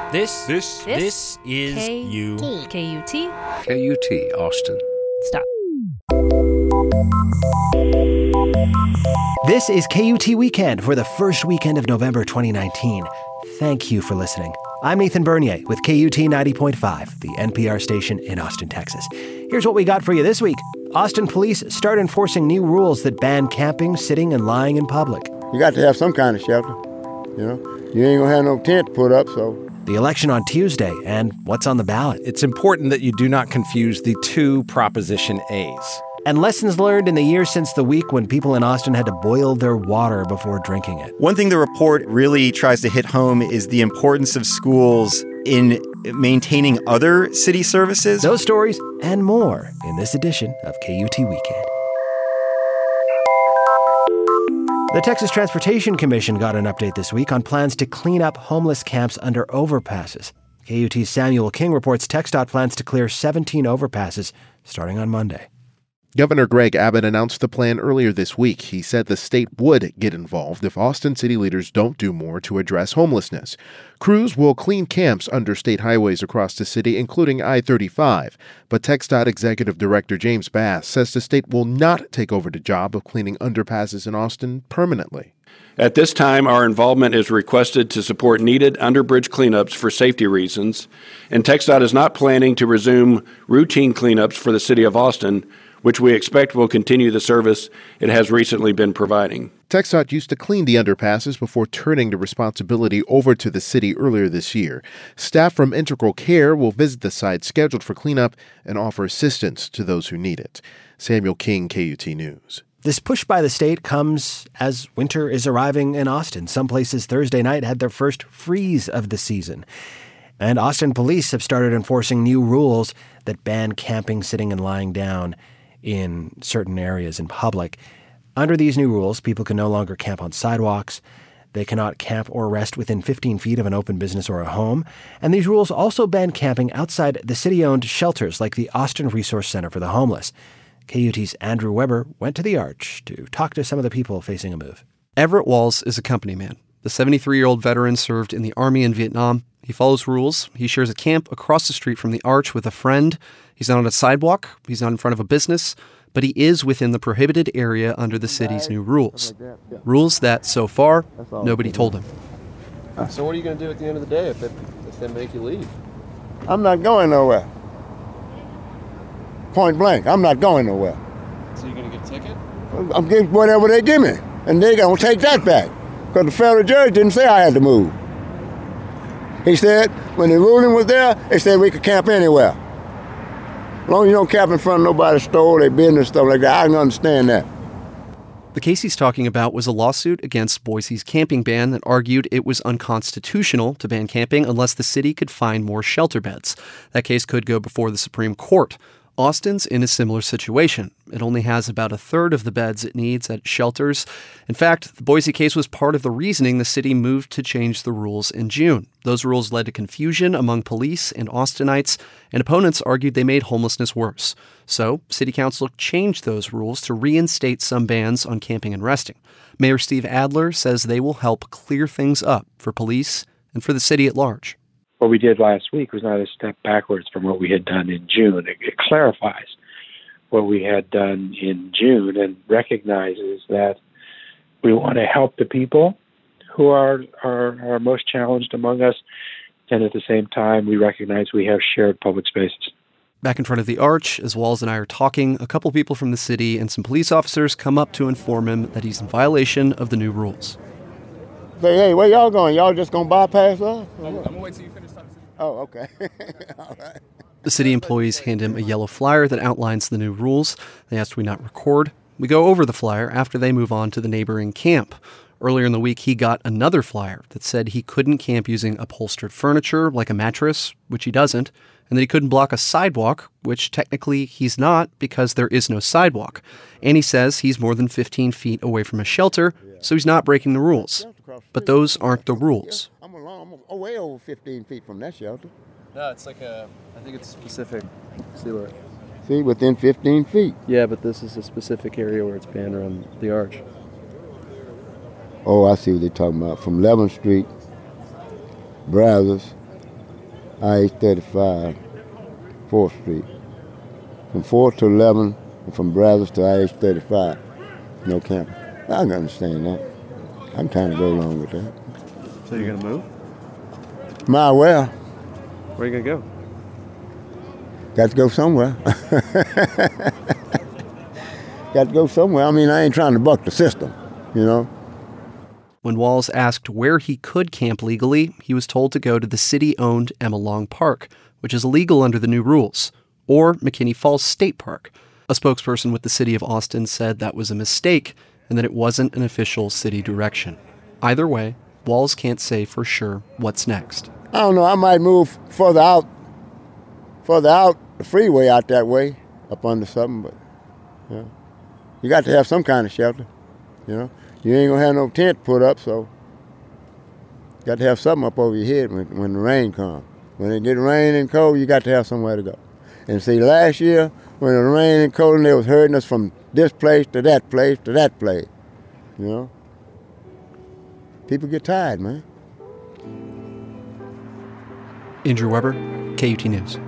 This is you. KUT. KUT, Austin. Stop. This is KUT Weekend for the first weekend of November 2019. Thank you for listening. I'm Nathan Bernier with KUT 90.5, the NPR station in Austin, Texas. Here's what we got for you this week. Austin police start enforcing new rules that ban camping, sitting, and lying in public. You got to have some kind of shelter, you know. You ain't gonna have no tent put up, so. The election on Tuesday and what's on the ballot. It's important that you do not confuse the two Proposition A's. And lessons learned in the years since the week when people in Austin had to boil their water before drinking it. One thing the report really tries to hit home is the importance of schools in maintaining other city services. Those stories and more in this edition of KUT Weekend. The Texas Transportation Commission got an update this week on plans to clean up homeless camps under overpasses. KUT's Samuel King reports TxDOT plans to clear 17 overpasses starting on Monday. Governor Greg Abbott announced the plan earlier this week. He said the state would get involved if Austin city leaders don't do more to address homelessness. Crews will clean camps under state highways across the city, including I-35. But TxDOT Executive Director James Bass says the state will not take over the job of cleaning underpasses in Austin permanently. At this time, our involvement is requested to support needed underbridge cleanups for safety reasons, and TxDOT is not planning to resume routine cleanups for the city of Austin, which we expect will continue the service it has recently been providing. TxDOT used to clean the underpasses before turning the responsibility over to the city earlier this year. Staff from Integral Care will visit the site scheduled for cleanup and offer assistance to those who need it. Samuel King, KUT News. This push by the state comes as winter is arriving in Austin. Some places Thursday night had their first freeze of the season. And Austin police have started enforcing new rules that ban camping, sitting, and lying down in certain areas in public. Under these new rules, people can no longer camp on sidewalks. They cannot camp or rest within 15 feet of an open business or a home. And these rules also ban camping outside the city-owned shelters like the Austin Resource Center for the Homeless. KUT's Andrew Weber went to the Arch to talk to some of the people facing a move. Everett Walls is a company man. The 73-year-old veteran served in the Army in Vietnam. He follows rules. He shares a camp across the street from the Arch with a friend. He's not on a sidewalk. He's not in front of a business. But he is within the prohibited area under the city's new rules. Rules that, so far, nobody told him. So what are you going to do at the end of the day if they make you leave? I'm not going nowhere. Point blank, I'm not going nowhere. So you're going to get a ticket? I'm getting whatever they give me, and they're going to take that back. Because the federal judge didn't say I had to move. He said, when the ruling was there, they said we could camp anywhere. As long as you don't camp in front of nobody's store, their business, stuff like that, I can understand that. The case he's talking about was a lawsuit against Boise's camping ban that argued it was unconstitutional to ban camping unless the city could find more shelter beds. That case could go before the Supreme Court. Austin's in a similar situation. It only has about a third of the beds it needs at shelters. In fact, the Boise case was part of the reasoning the city moved to change the rules in June. Those rules led to confusion among police and Austinites, and opponents argued they made homelessness worse. So, City Council changed those rules to reinstate some bans on camping and resting. Mayor Steve Adler says they will help clear things up for police and for the city at large. What we did last week was not a step backwards from what we had done in June. It clarifies what we had done in June and recognizes that we want to help the people who are most challenged among us, and at the same time, we recognize we have shared public spaces. Back in front of the Arch, as Walls and I are talking, a couple people from the city and some police officers come up to inform him that he's in violation of the new rules. Say, hey, where y'all going? Y'all just going to bypass us? I'm going to wait till you finish talking. Oh, okay. All right. The city employees hand him a yellow flyer that outlines the new rules. They asked we not record. We go over the flyer after they move on to the neighboring camp. Earlier in the week, he got another flyer that said he couldn't camp using upholstered furniture like a mattress, which he doesn't, and that he couldn't block a sidewalk, which technically he's not because there is no sidewalk. And he says he's more than 15 feet away from a shelter, so he's not breaking the rules. But those aren't the rules. I'm way over 15 feet from that shelter. No, it's like I think it's specific. See, within 15 feet. Yeah, but this is a specific area where it's banned around the Arch. Oh, I see what they're talking about. From 11th Street, Brazos, IH-35, 4th Street. From 4th to 11, and from Brazos to IH-35. No camping. I can understand that. I'm trying to go along with that. So you're going to move? Might well. Where are you going to go? Got to go somewhere. Got to go somewhere. I mean, I ain't trying to buck the system, you know. When Walz asked where he could camp legally, he was told to go to the city-owned Emma Long Park, which is illegal under the new rules, or McKinney Falls State Park. A spokesperson with the city of Austin said that was a mistake and that it wasn't an official city direction. Either way, Walz can't say for sure what's next. I don't know. I might move further out, the freeway out that way, up under something, but yeah. You got to have some kind of shelter, you know. You ain't gonna have no tent put up, so you got to have something up over your head when the rain comes. When it get rain and cold, you got to have somewhere to go. And see, last year, when it rained and cold and they was herding us from this place to that place to that place, you know. People get tired, man. Andrew Weber, KUT News.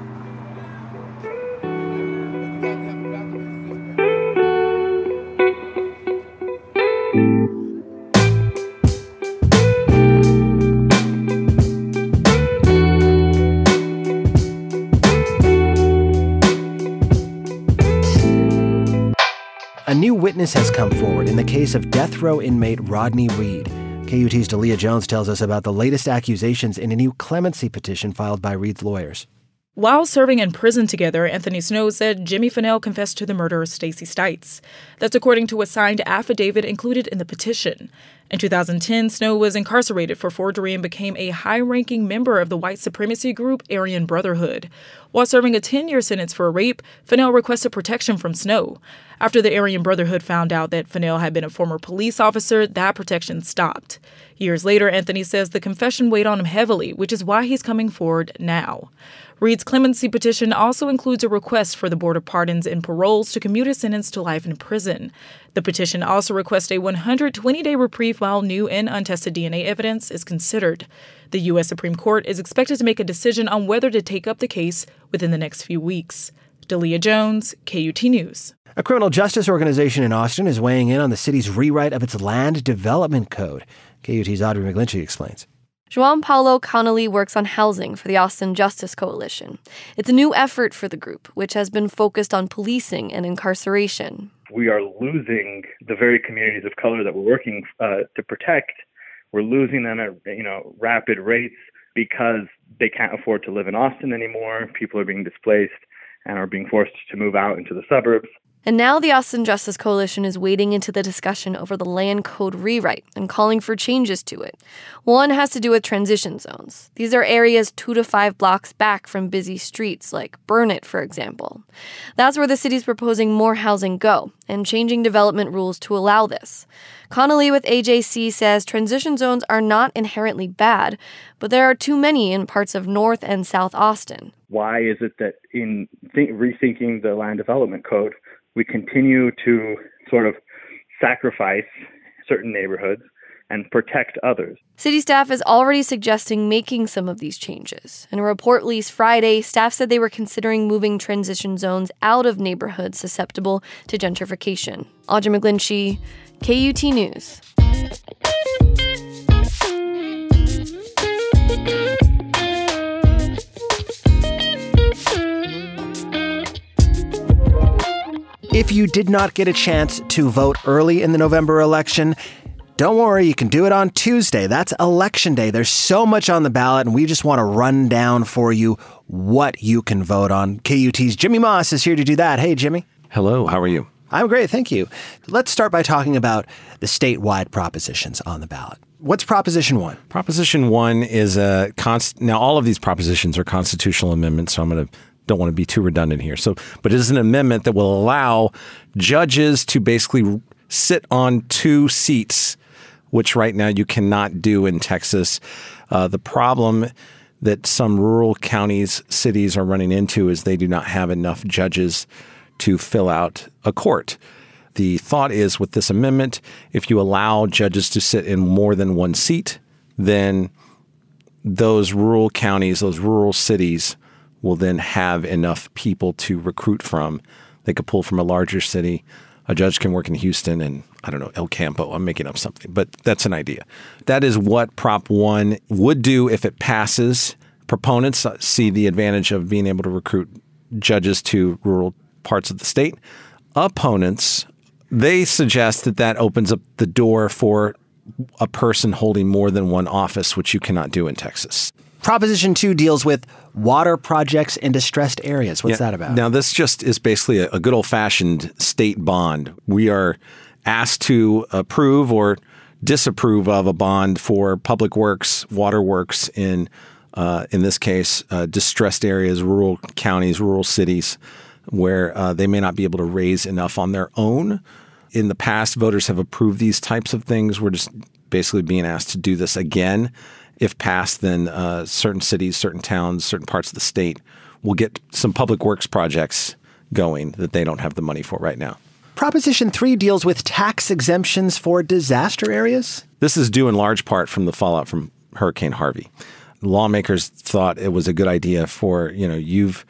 A new witness has come forward in the case of death row inmate Rodney Reed. KUT's Dalia Jones tells us about the latest accusations in a new clemency petition filed by Reed's lawyers. While serving in prison together, Anthony Snow said Jimmy Finnell confessed to the murder of Stacey Stites. That's according to a signed affidavit included in the petition. In 2010, Snow was incarcerated for forgery and became a high-ranking member of the white supremacy group Aryan Brotherhood. While serving a 10-year sentence for rape, Finnell requested protection from Snow. After the Aryan Brotherhood found out that Finnell had been a former police officer, that protection stopped. Years later, Anthony says the confession weighed on him heavily, which is why he's coming forward now. Reed's clemency petition also includes a request for the Board of Pardons and Paroles to commute a sentence to life in prison. The petition also requests a 120-day reprieve while new and untested DNA evidence is considered. The U.S. Supreme Court is expected to make a decision on whether to take up the case within the next few weeks. Dalia Jones, KUT News. A criminal justice organization in Austin is weighing in on the city's rewrite of its land development code. KUT's Audrey McGlinchey explains. João Paulo Connolly works on housing for the Austin Justice Coalition. It's a new effort for the group, which has been focused on policing and incarceration. We are losing the very communities of color that we're working to protect. We're losing them at rapid rates because they can't afford to live in Austin anymore. People are being displaced and are being forced to move out into the suburbs. And now the Austin Justice Coalition is wading into the discussion over the land code rewrite and calling for changes to it. One has to do with transition zones. These are areas 2 to 5 blocks back from busy streets, like Burnett, for example. That's where the city's proposing more housing go and changing development rules to allow this. Connolly with AJC says transition zones are not inherently bad, but there are too many in parts of North and South Austin. Why is it that in rethinking the land development code, we continue to sort of sacrifice certain neighborhoods and protect others? City staff is already suggesting making some of these changes. In a report released Friday, staff said they were considering moving transition zones out of neighborhoods susceptible to gentrification. Audrey McGlinchey, KUT News. If you did not get a chance to vote early in the November election, don't worry, you can do it on Tuesday. That's Election Day. There's so much on the ballot, and we just want to run down for you what you can vote on. KUT's Jimmy Moss is here to do that. Hey, Jimmy. Hello, how are you? I'm great, thank you. Let's start by talking about the statewide propositions on the ballot. What's Proposition 1? Proposition 1 is now all of these propositions are constitutional amendments, so don't want to be too redundant here. But it is an amendment that will allow judges to basically sit on 2 seats, which right now you cannot do in Texas. The problem that some rural counties, cities are running into is they do not have enough judges to fill out a court. The thought is with this amendment, if you allow judges to sit in more than 1 seat, then those rural counties, those rural cities will then have enough people to recruit from. They could pull from a larger city. A judge can work in Houston and, I don't know, El Campo. I'm making up something, but that's an idea. That is what Prop 1 would do if it passes. Proponents see the advantage of being able to recruit judges to rural parts of the state. Opponents, they suggest that that opens up the door for a person holding more than one office, which you cannot do in Texas. Proposition 2 deals with water projects in distressed areas. What's that about? Now, this just is basically a good old-fashioned state bond. We are asked to approve or disapprove of a bond for public works, water works in this case, distressed areas, rural counties, rural cities, where they may not be able to raise enough on their own. In the past, voters have approved these types of things. We're just basically being asked to do this again. If passed, then certain cities, certain towns, certain parts of the state will get some public works projects going that they don't have the money for right now. Proposition 3 deals with tax exemptions for disaster areas. This is due in large part from the fallout from Hurricane Harvey. Lawmakers thought it was a good idea for, you've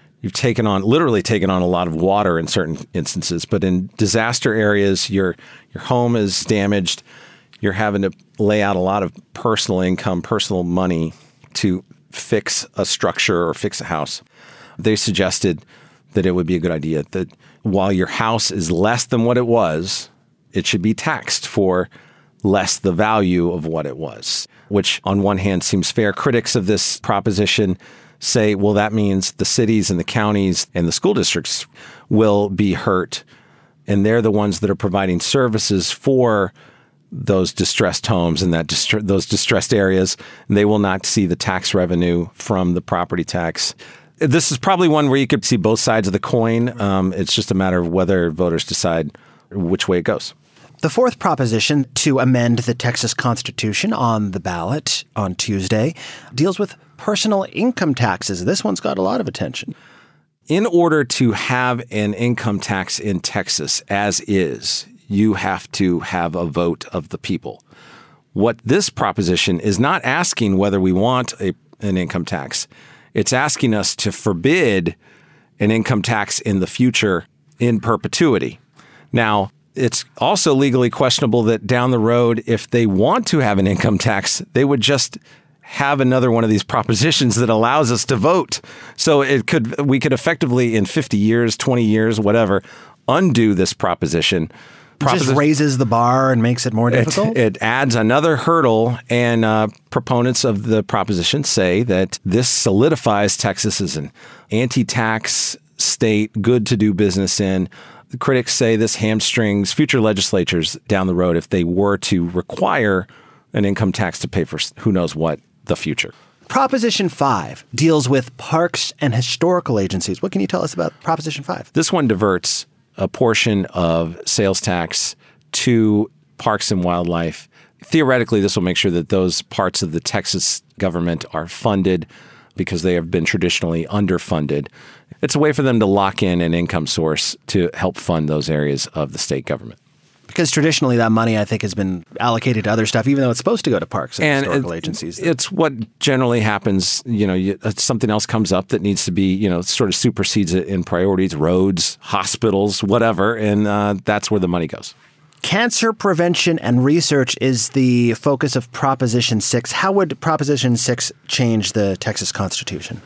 literally taken on a lot of water in certain instances, but in disaster areas, your home is damaged. You're having to lay out a lot of personal income, personal money to fix a structure or fix a house. They suggested that it would be a good idea that while your house is less than what it was, it should be taxed for less the value of what it was, which on one hand seems fair. Critics of this proposition say, well, that means the cities and the counties and the school districts will be hurt, and they're the ones that are providing services for those distressed homes and those distressed areas, and they will not see the tax revenue from the property tax. This is probably one where you could see both sides of the coin. It's just a matter of whether voters decide which way it goes. The fourth proposition to amend the Texas Constitution on the ballot on Tuesday deals with personal income taxes. This one's got a lot of attention. In order to have an income tax in Texas as is, you have to have a vote of the people. What this proposition is not asking whether we want an income tax. It's asking us to forbid an income tax in the future in perpetuity. Now, it's also legally questionable that down the road, if they want to have an income tax, they would just have another one of these propositions that allows us to vote. So we could effectively, in 50 years, 20 years, whatever, undo this proposition. Just raises the bar and makes it more difficult? It adds another hurdle, and proponents of the proposition say that this solidifies Texas as an anti-tax state, good to do business in. The critics say this hamstrings future legislatures down the road if they were to require an income tax to pay for who knows what the future. Proposition 5 deals with parks and historical agencies. What can you tell us about Proposition 5? This one diverts a portion of sales tax to parks and wildlife. Theoretically, this will make sure that those parts of the Texas government are funded because they have been traditionally underfunded. It's a way for them to lock in an income source to help fund those areas of the state government. Because traditionally that money, I think, has been allocated to other stuff, even though it's supposed to go to parks and historical agencies. It's what generally happens. Something else comes up that needs to be, sort of supersedes it in priorities, roads, hospitals, whatever, and that's where the money goes. Cancer prevention and research is the focus of Proposition 6. How would Proposition 6 change the Texas Constitution?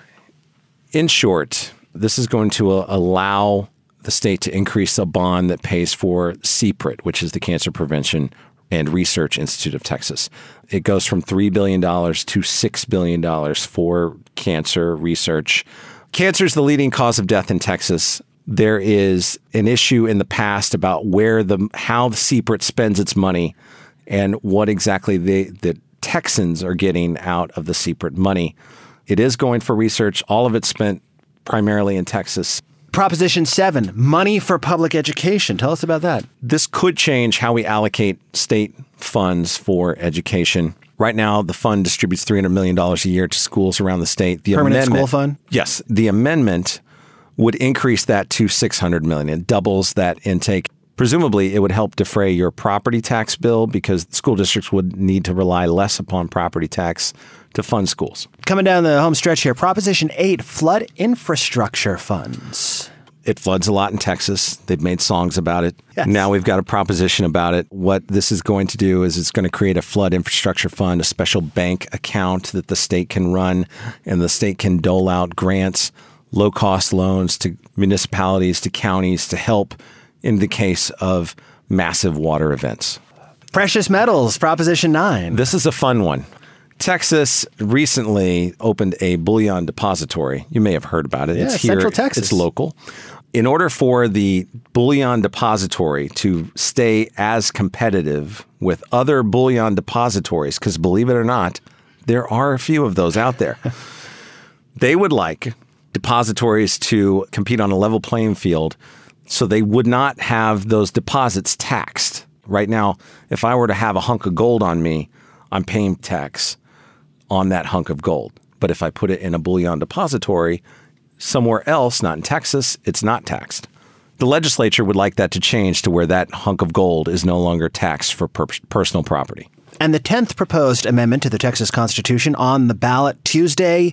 In short, this is going to allow the state to increase a bond that pays for CPRIT, which is the Cancer Prevention and Research Institute of Texas. It goes from $3 billion to $6 billion for cancer research. Cancer is the leading cause of death in Texas. There is an issue in the past about how the CPRIT spends its money and what exactly the Texans are getting out of the CPRIT money. It is going for research. All of it's spent primarily in Texas. Proposition 7, money for public education. Tell us about that. This could change how we allocate state funds for education. Right now, the fund distributes $300 million a year to schools around the state. The Permanent school fund? Yes. The amendment would increase that to $600 million. It doubles that intake. Presumably, it would help defray your property tax bill because school districts would need to rely less upon property tax to fund schools. Coming down the home stretch here, Proposition 8, flood infrastructure funds. It floods a lot in Texas. They've made songs about it. Yes. Now we've got a proposition about it. What this is going to do is it's going to create a flood infrastructure fund, a special bank account that the state can run, and the state can dole out grants, low-cost loans to municipalities, to counties to help in the case of massive water events. Precious metals, Proposition 9. This is a fun one. Texas recently opened a bullion depository. You may have heard about it. Yeah, it's here. Central Texas. It's local. In order for the bullion depository to stay as competitive with other bullion depositories, because believe it or not, there are a few of those out there, they would like depositories to compete on a level playing field so they would not have those deposits taxed. Right now, if I were to have a hunk of gold on me, I'm paying tax on that hunk of gold. But if I put it in a bullion depository somewhere else, not in Texas, it's not taxed. The legislature would like that to change to where that hunk of gold is no longer taxed for personal property. And the 10th proposed amendment to the Texas Constitution on the ballot Tuesday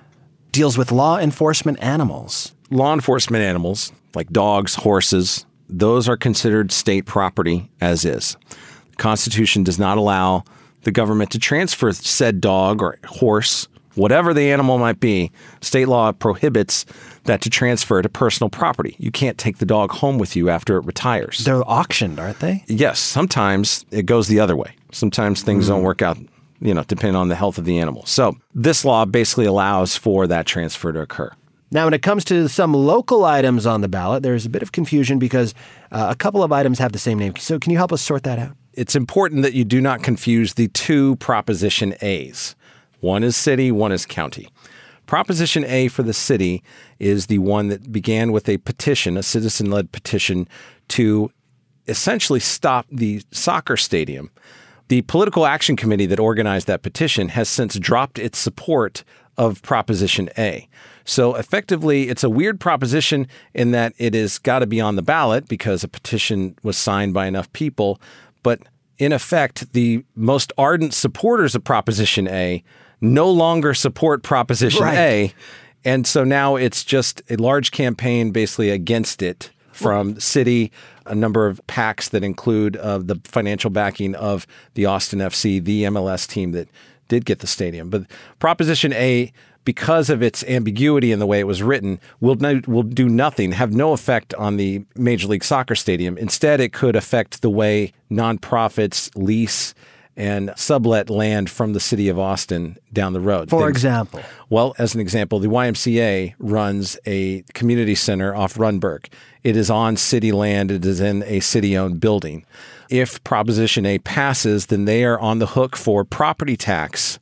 deals with law enforcement animals. Law enforcement animals, like dogs, horses, those are considered state property as is. The Constitution does not allow the government to transfer said dog or horse, whatever the animal might be. State law prohibits that to transfer to personal property. You can't take the dog home with you after it retires. They're auctioned, aren't they? Yes. Sometimes it goes the other way. Sometimes things don't work out, depending on the health of the animal. So this law basically allows for that transfer to occur. Now, when it comes to some local items on the ballot, there's a bit of confusion because a couple of items have the same name. So can you help us sort that out? It's important that you do not confuse the two Proposition A's. One is city, one is county. Proposition A for the city is the one that began with a petition, a citizen-led petition, to essentially stop the soccer stadium. The Political Action Committee that organized that petition has since dropped its support of Proposition A. So effectively, it's a weird proposition in that it has got to be on the ballot because a petition was signed by enough people. But in effect, the most ardent supporters of Proposition A no longer support Proposition A. And so now it's just a large campaign basically against it from the city, a number of PACs that include the financial backing of the Austin FC, the MLS team that did get the stadium. But Proposition A, because of its ambiguity in the way it was written, will do nothing, have no effect on the Major League Soccer stadium. Instead, it could affect the way nonprofits lease and sublet land from the city of Austin down the road. For example? Well, as an example, the YMCA runs a community center off Runberg. It is on city land. It is in a city-owned building. If Proposition A passes, then they are on the hook for property tax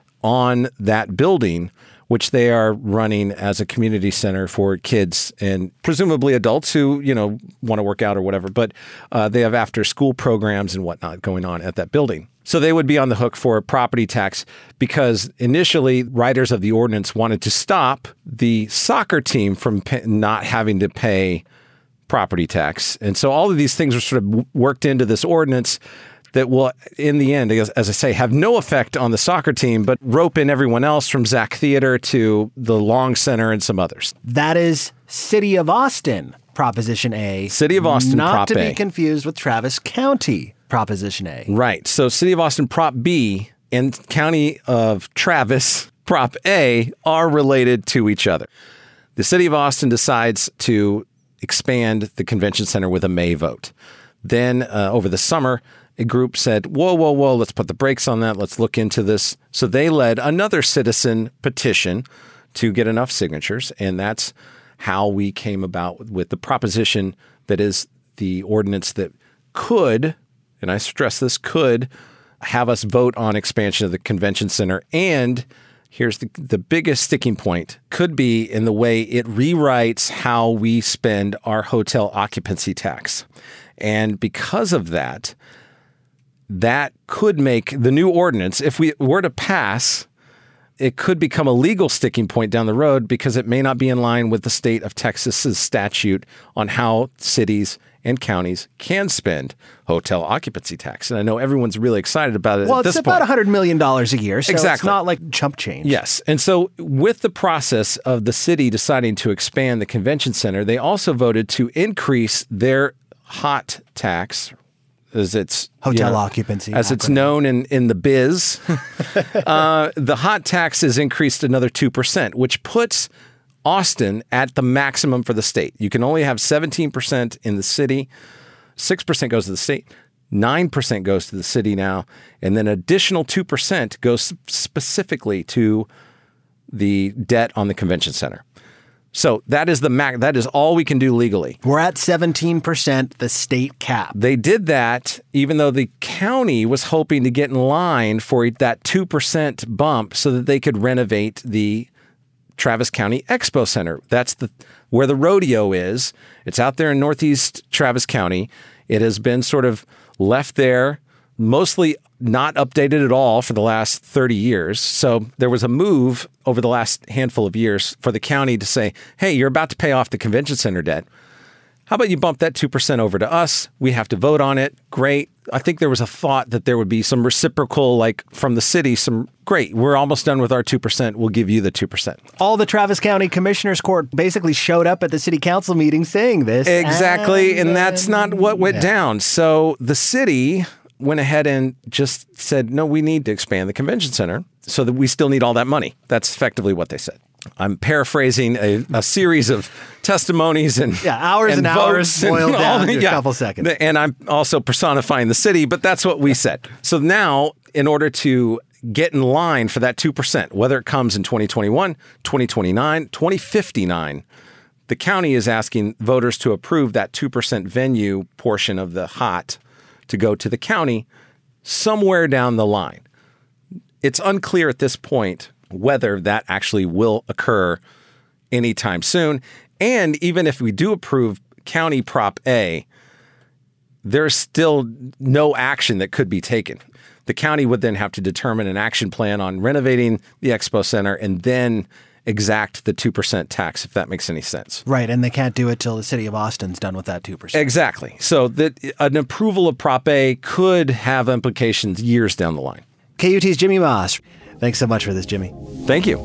on that building, which they are running as a community center for kids and presumably adults who, want to work out or whatever. But they have after-school programs and whatnot going on at that building. So they would be on the hook for property tax because initially writers of the ordinance wanted to stop the soccer team from not having to pay property tax. And so all of these things were sort of worked into this ordinance that will, in the end, as I say, have no effect on the soccer team, but rope in everyone else from Zach Theater to the Long Center and some others. That is City of Austin, Proposition A. City of Austin, Prop A. Not to be confused with Travis County, Proposition A. Right. So City of Austin, Prop B, and County of Travis, Prop A, are related to each other. The City of Austin decides to expand the convention center with a May vote. Then over the summer, a group said, whoa, let's put the brakes on that. Let's look into this. So they led another citizen petition to get enough signatures. And that's how we came about with the proposition that is the ordinance that could, and I stress this, could have us vote on expansion of the convention center. And here's the biggest sticking point, could be in the way it rewrites how we spend our hotel occupancy tax. And because of that, that could make the new ordinance, if we were to pass, it could become a legal sticking point down the road because it may not be in line with the state of Texas's statute on how cities and counties can spend hotel occupancy tax. And I know everyone's really excited about it well, at this point. Well, it's about $100 million a year, so exactly. It's not like chump change. Yes. And so with the process of the city deciding to expand the convention center, they also voted to increase their hot tax, as it's hotel occupancy, as it's known in the biz. The hot tax is increased another 2%, which puts Austin at the maximum for the state. You can only have 17% in the city, 6% goes to the state, 9% goes to the city now, and then additional 2% goes specifically to the debt on the convention center. So that is the max. That is all we can do legally. We're at 17%, the state cap. They did that even though the county was hoping to get in line for that 2% bump so that they could renovate the Travis County Expo Center. That's where the rodeo is. It's out there in northeast Travis County. It has been sort of left there, mostly not updated at all for the last 30 years. So there was a move over the last handful of years for the county to say, hey, you're about to pay off the convention center debt. How about you bump that 2% over to us? We have to vote on it. Great. I think there was a thought that there would be some reciprocal, like from the city, great, we're almost done with our 2%. We'll give you the 2%. All the Travis County Commissioners Court basically showed up at the city council meeting saying this. Exactly. And that's not what went down. So the city went ahead and just said, no, we need to expand the convention center so that we still need all that money. That's effectively what they said. I'm paraphrasing a series of testimonies and hours and hours boiled down to a couple seconds. And I'm also personifying the city, but that's what we said. So now, in order to get in line for that 2%, whether it comes in 2021, 2029, 2059, the county is asking voters to approve that 2% venue portion of the HOT to go to the county somewhere down the line. It's unclear at this point whether that actually will occur anytime soon. And even if we do approve County Prop A, there's still no action that could be taken. The county would then have to determine an action plan on renovating the Expo Center and then exact the 2% tax, if that makes any sense. Right, and they can't do it till the city of Austin's done with that 2%. Exactly. So that an approval of Prop A could have implications years down the line. KUT's Jimmy Moss. Thanks so much for this, Jimmy. Thank you.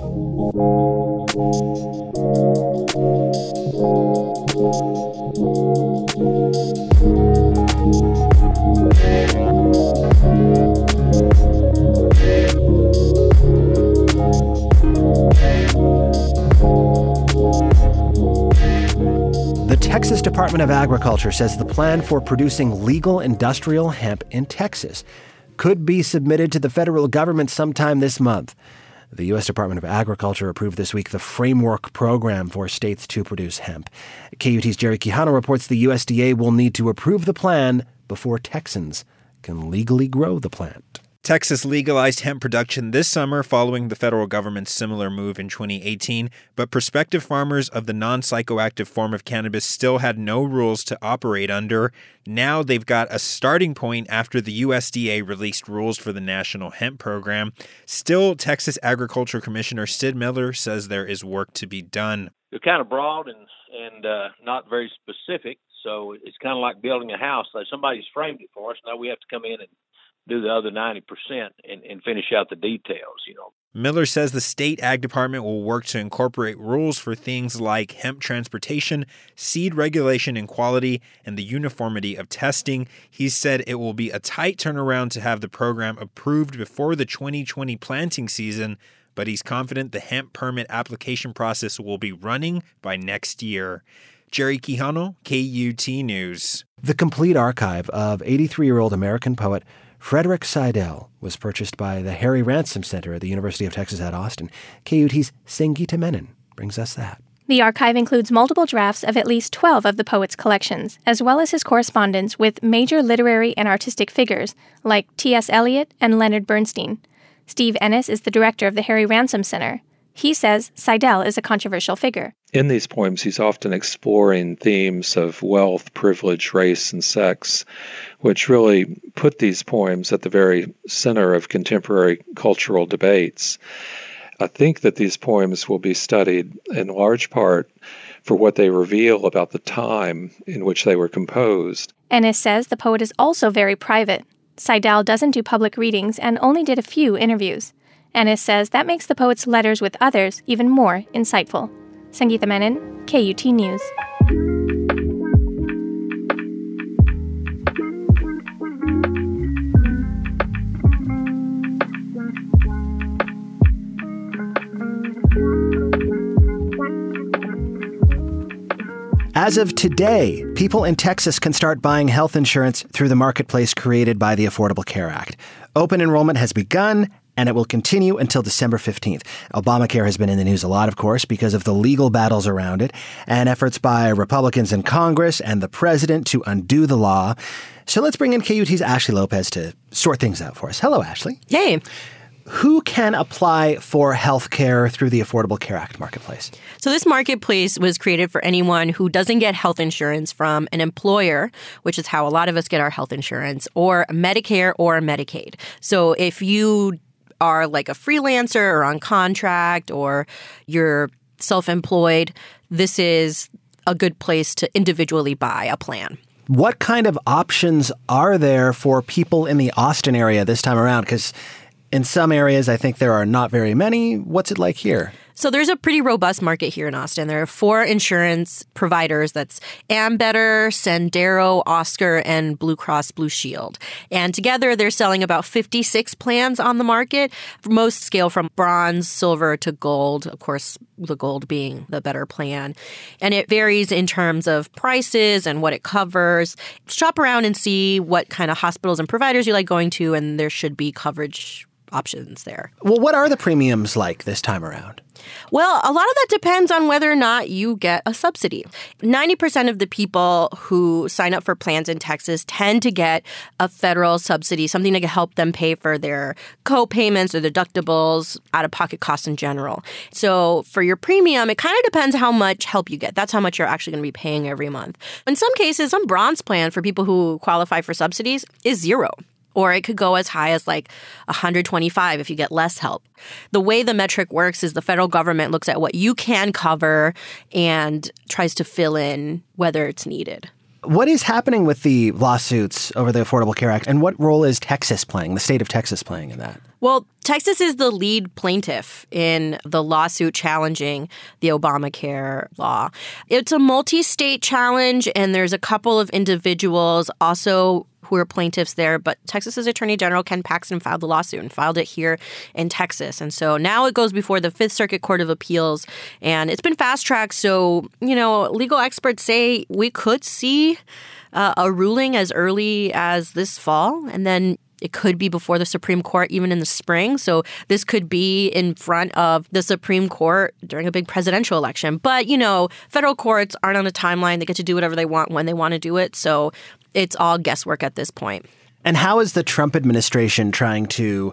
The Texas Department of Agriculture says the plan for producing legal industrial hemp in Texas could be submitted to the federal government sometime this month. The U.S. Department of Agriculture approved this week the framework program for states to produce hemp. KUT's Jerry Quijano reports the USDA will need to approve the plan before Texans can legally grow the plant. Texas legalized hemp production this summer following the federal government's similar move in 2018, but prospective farmers of the non-psychoactive form of cannabis still had no rules to operate under. Now they've got a starting point after the USDA released rules for the National Hemp Program. Still, Texas Agriculture Commissioner Sid Miller says there is work to be done. They're kind of broad and not very specific, so it's kind of like building a house. Like somebody's framed it for us. Now we have to come in and do the other 90% and finish out the details, Miller says the state ag department will work to incorporate rules for things like hemp transportation, seed regulation and quality, and the uniformity of testing. He said it will be a tight turnaround to have the program approved before the 2020 planting season, but he's confident the hemp permit application process will be running by next year. Jerry Quijano, KUT News. The complete archive of 83-year-old American poet Frederick Seidel was purchased by the Harry Ransom Center at the University of Texas at Austin. KUT's Sangita Menon brings us that. The archive includes multiple drafts of at least 12 of the poet's collections, as well as his correspondence with major literary and artistic figures like T.S. Eliot and Leonard Bernstein. Steve Ennis is the director of the Harry Ransom Center. He says Seidel is a controversial figure. In these poems, he's often exploring themes of wealth, privilege, race, and sex, which really put these poems at the very center of contemporary cultural debates. I think that these poems will be studied in large part for what they reveal about the time in which they were composed. Ennis says the poet is also very private. Seidel doesn't do public readings and only did a few interviews. Ennis says that makes the poet's letters with others even more insightful. Sangeeta Menon, KUT News. As of today, people in Texas can start buying health insurance through the marketplace created by the Affordable Care Act. Open enrollment has begun, and it will continue until December 15th. Obamacare has been in the news a lot, of course, because of the legal battles around it and efforts by Republicans in Congress and the president to undo the law. So let's bring in KUT's Ashley Lopez to sort things out for us. Hello, Ashley. Hey. Who can apply for health care through the Affordable Care Act marketplace? So this marketplace was created for anyone who doesn't get health insurance from an employer, which is how a lot of us get our health insurance, or Medicare or Medicaid. So if you are like a freelancer or on contract or you're self-employed, this is a good place to individually buy a plan. What kind of options are there for people in the Austin area this time around? Because in some areas, I think there are not very many. What's it like here? So there's a pretty robust market here in Austin. There are 4 insurance providers. That's Ambetter, Sendero, Oscar, and Blue Cross Blue Shield. And together, they're selling about 56 plans on the market. Most scale from bronze, silver to gold. Of course, the gold being the better plan. And it varies in terms of prices and what it covers. Shop around and see what kind of hospitals and providers you like going to, and there should be coverage options there. Well, what are the premiums like this time around? Well, a lot of that depends on whether or not you get a subsidy. 90% of the people who sign up for plans in Texas tend to get a federal subsidy, something to help them pay for their co-payments or deductibles, out-of-pocket costs in general. So for your premium, it kind of depends how much help you get. That's how much you're actually going to be paying every month. In some cases, some bronze plan for people who qualify for subsidies is $0. Or it could go as high as like $125 if you get less help. The way the metric works is the federal government looks at what you can cover and tries to fill in whether it's needed. What is happening with the lawsuits over the Affordable Care Act, and what role is Texas playing, the state of Texas playing in that? Well, Texas is the lead plaintiff in the lawsuit challenging the Obamacare law. It's a multi-state challenge, and there's a couple of individuals also who are plaintiffs there, but Texas's Attorney General Ken Paxton filed the lawsuit and filed it here in Texas. And so now it goes before the Fifth Circuit Court of Appeals, and it's been fast-tracked. So, legal experts say we could see a ruling as early as this fall, and then it could be before the Supreme Court even in the spring. So this could be in front of the Supreme Court during a big presidential election. But, federal courts aren't on a timeline. They get to do whatever they want when they want to do it. So it's all guesswork at this point. And how is the Trump administration trying to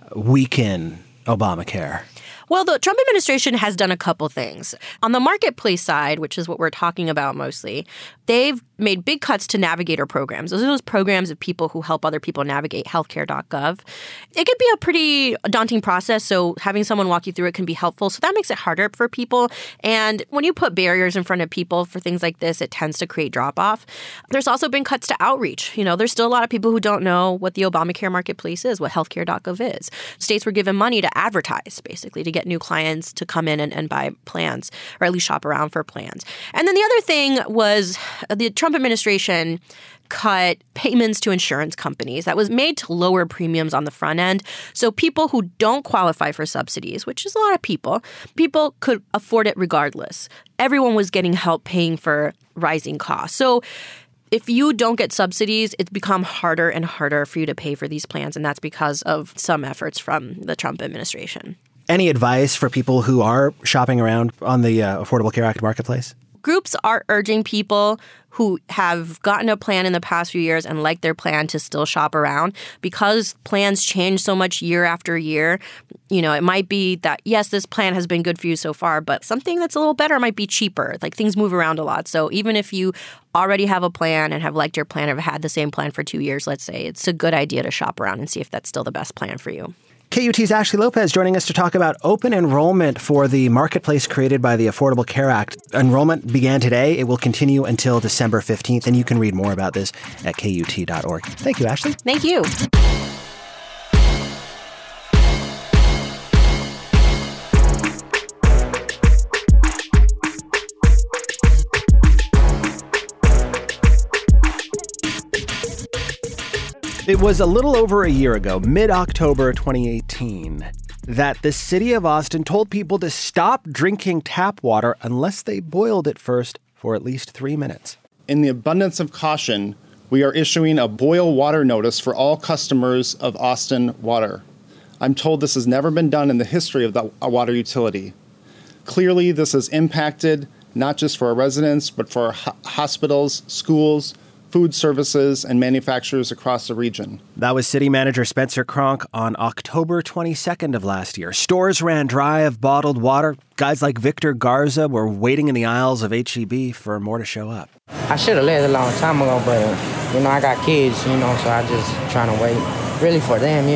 weaken Obamacare? Well, the Trump administration has done a couple things. On the marketplace side, which is what we're talking about mostly, they've made big cuts to navigator programs. Those are those programs of people who help other people navigate healthcare.gov. It can be a pretty daunting process, so having someone walk you through it can be helpful. So that makes it harder for people. And when you put barriers in front of people for things like this, it tends to create drop-off. There's also been cuts to outreach. There's still a lot of people who don't know what the Obamacare marketplace is, what healthcare.gov is. States were given money to advertise, basically, to get new clients to come in and buy plans, or at least shop around for plans. And then the other thing was the Trump administration cut payments to insurance companies. That was made to lower premiums on the front end. So people who don't qualify for subsidies, which is a lot of people could afford it regardless. Everyone was getting help paying for rising costs. So if you don't get subsidies, it's become harder and harder for you to pay for these plans. And that's because of some efforts from the Trump administration. Any advice for people who are shopping around on the Affordable Care Act marketplace? Groups are urging people who have gotten a plan in the past few years and like their plan to still shop around, because plans change so much year after year. It might be that, yes, this plan has been good for you so far, but something that's a little better might be cheaper. Like, things move around a lot. So even if you already have a plan and have liked your plan or have had the same plan for 2 years, let's say, it's a good idea to shop around and see if that's still the best plan for you. KUT's Ashley Lopez joining us to talk about open enrollment for the marketplace created by the Affordable Care Act. Enrollment began today. It will continue until December 15th, and you can read more about this at KUT.org. Thank you, Ashley. Thank you. It was a little over a year ago, mid-October 2018, that the city of Austin told people to stop drinking tap water unless they boiled it first for at least 3 minutes. In the abundance of caution, we are issuing a boil water notice for all customers of Austin Water. I'm told this has never been done in the history of the water utility. Clearly, this has impacted not just for our residents, but for our hospitals, schools, food services, and manufacturers across the region. That was City Manager Spencer Cronk on October 22nd of last year. Stores ran dry of bottled water. Guys like Victor Garza were waiting in the aisles of H-E-B for more to show up. I should have left a long time ago, but, I got kids, so I just trying to wait. Really for them,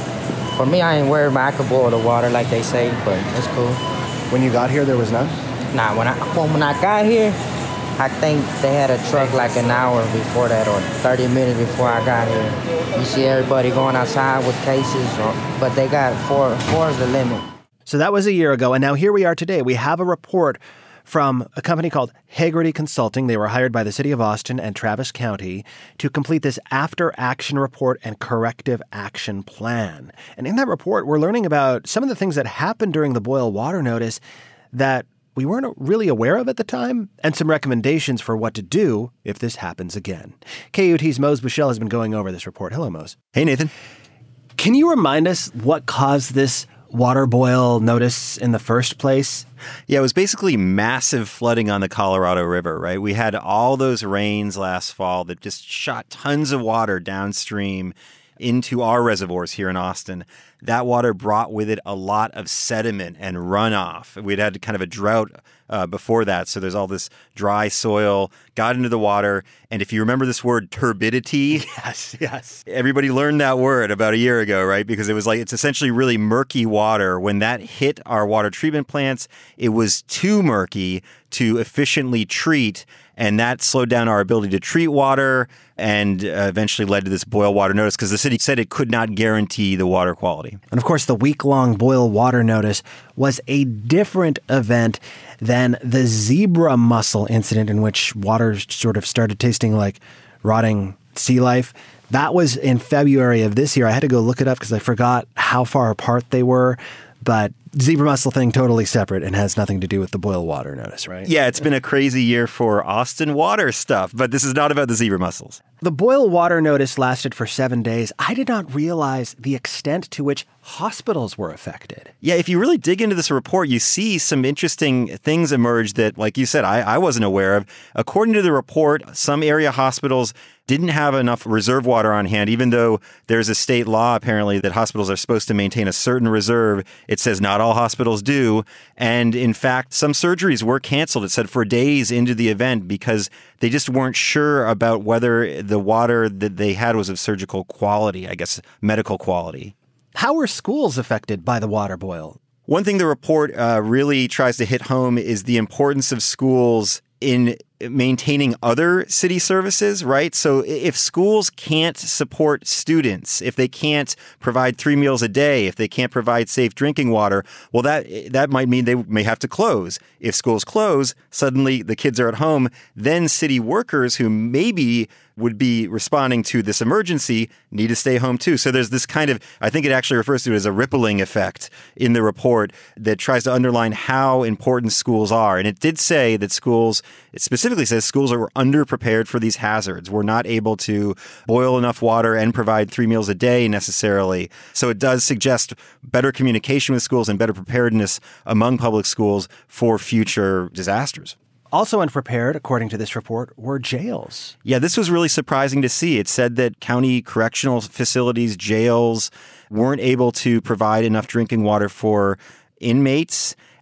For me, I ain't worried about I could boil the water like they say, but it's cool. When you got here, there was none? Nah, when I got here, I think they had a truck like an hour before that or 30 minutes before I got here. You see everybody going outside with cases, but they got four is the limit. So that was a year ago, and now here we are today. We have a report from a company called Hagerty Consulting. They were hired by the city of Austin and Travis County to complete this after-action report and corrective action plan. And in that report, we're learning about some of the things that happened during the boil water notice that we weren't really aware of at the time, and some recommendations for what to do if this happens again. KUT's Mose Bushell has been going over this report. Hello, Mose. Hey, Nathan. Can you remind us what caused this water boil notice in the first place? Yeah, it was basically massive flooding on the Colorado River, right? We had all those rains last fall that just shot tons of water downstream into our reservoirs here in Austin. That water brought with it a lot of sediment and runoff. We'd had kind of a drought before that, so there's all this dry soil, got into the water, and if you remember this word turbidity, yes, everybody learned that word about a year ago, right? Because it's essentially really murky water. When that hit our water treatment plants, it was too murky to efficiently treat, and that slowed down our ability to treat water and eventually led to this boil water notice because the city said it could not guarantee the water quality. And of course, the week-long boil water notice was a different event than the zebra mussel incident in which water sort of started tasting like rotting sea life. That was in February of this year. I had to go look it up because I forgot how far apart they were. But zebra mussel thing totally separate and has nothing to do with the boil water notice, right? Yeah, it's been a crazy year for Austin water stuff, but this is not about the zebra mussels. The boil water notice lasted for 7 days. I did not realize the extent to which hospitals were affected. Yeah, if you really dig into this report, you see some interesting things emerge that, like you said, I wasn't aware of. According to the report, some area hospitals didn't have enough reserve water on hand, even though there's a state law, apparently, that hospitals are supposed to maintain a certain reserve. It says not all hospitals do. And in fact, some surgeries were canceled, it said, for days into the event because they just weren't sure about whether the water that they had was of surgical quality, I guess, medical quality. How were schools affected by the water boil? One thing the report really tries to hit home is the importance of schools in maintaining other city services, right? So if schools can't support students, if they can't provide 3 meals a day, if they can't provide safe drinking water, well, that might mean they may have to close. If schools close, suddenly the kids are at home. Then city workers who maybe would be responding to this emergency need to stay home too. So there's this kind of, I think it actually refers to it as a rippling effect in the report that tries to underline how important schools are. And it did say that schools, it specifically says schools are underprepared for these hazards. We're not able to boil enough water and provide 3 meals a day necessarily. So it does suggest better communication with schools and better preparedness among public schools for future disasters. Also unprepared, according to this report, were jails. Yeah, this was really surprising to see. It said that county correctional facilities, jails, weren't able to provide enough drinking water for inmates.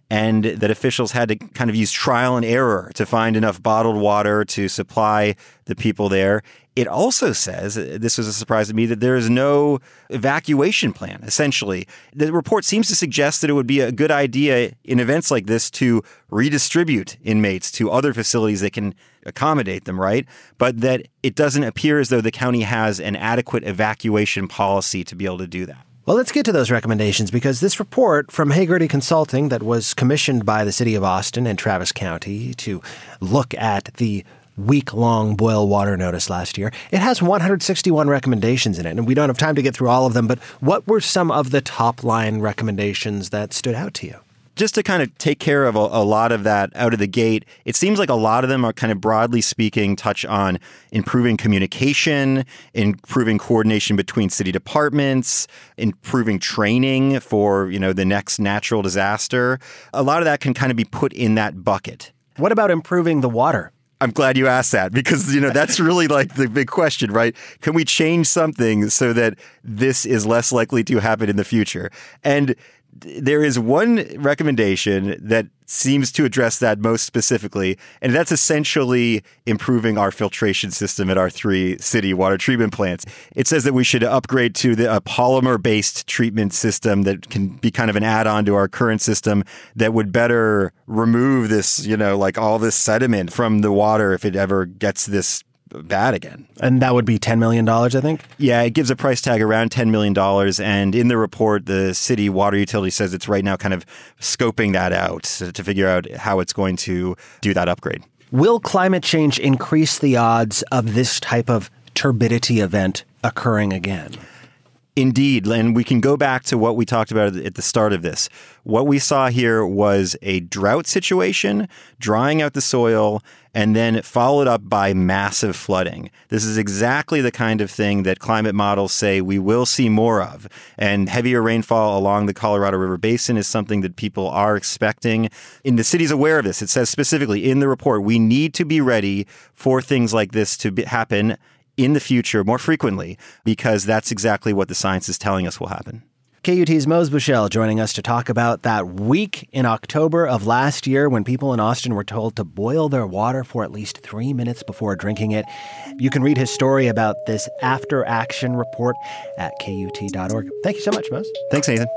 and that officials had to kind of use trial and error to find enough bottled water to supply the people there. It also says, this was a surprise to me, that there is no evacuation plan, essentially. The report seems to suggest that it would be a good idea in events like this to redistribute inmates to other facilities that can accommodate them, right? But that it doesn't appear as though the county has an adequate evacuation policy to be able to do that. Well, let's get to those recommendations, because this report from Hagerty Consulting that was commissioned by the city of Austin and Travis County to look at the week-long boil water notice last year, it has 161 recommendations in it, and we don't have time to get through all of them, but what were some of the top-line recommendations that stood out to you? Just to kind of take care of a lot of that out of the gate, it seems like a lot of them are kind of broadly speaking touch on improving communication, improving coordination between city departments, improving training for, the next natural disaster. A lot of that can kind of be put in that bucket. What about improving the water? I'm glad you asked that, because, that's really like the big question, right? Can we change something so that this is less likely to happen in the future? And there is one recommendation that seems to address that most specifically, and that's essentially improving our filtration system at our 3 city water treatment plants. It says that we should upgrade to a polymer-based treatment system that can be kind of an add-on to our current system that would better remove this, all this sediment from the water if it ever gets this bad again. And that would be $10 million, I think? Yeah, it gives a price tag around $10 million. And in the report, the city water utility says it's right now kind of scoping that out to figure out how it's going to do that upgrade. Will climate change increase the odds of this type of turbidity event occurring again? Indeed, and we can go back to what we talked about at the start of this. What we saw here was a drought situation, drying out the soil, and then followed up by massive flooding. This is exactly the kind of thing that climate models say we will see more of. And heavier rainfall along the Colorado River Basin is something that people are expecting. And the city's aware of this. It says specifically in the report, we need to be ready for things like this to happen in the future more frequently, because that's exactly what the science is telling us will happen. KUT's Mose Bushell joining us to talk about that week in October of last year when people in Austin were told to boil their water for at least 3 minutes before drinking it. You can read his story about this after-action report at KUT.org. Thank you so much, Mose. Thanks, Nathan.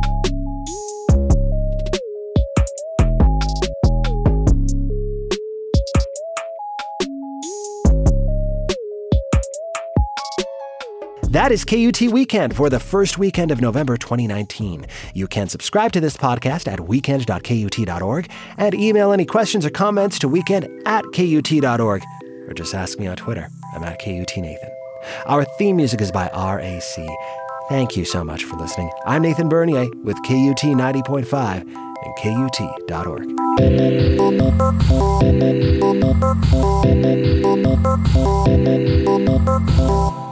That is KUT Weekend for the first weekend of November 2019. You can subscribe to this podcast at weekend.kut.org and email any questions or comments to weekend@kut.org, or just ask me on Twitter. I'm at KUTNathan. Our theme music is by RAC. Thank you so much for listening. I'm Nathan Bernier with KUT 90.5 and KUT.org.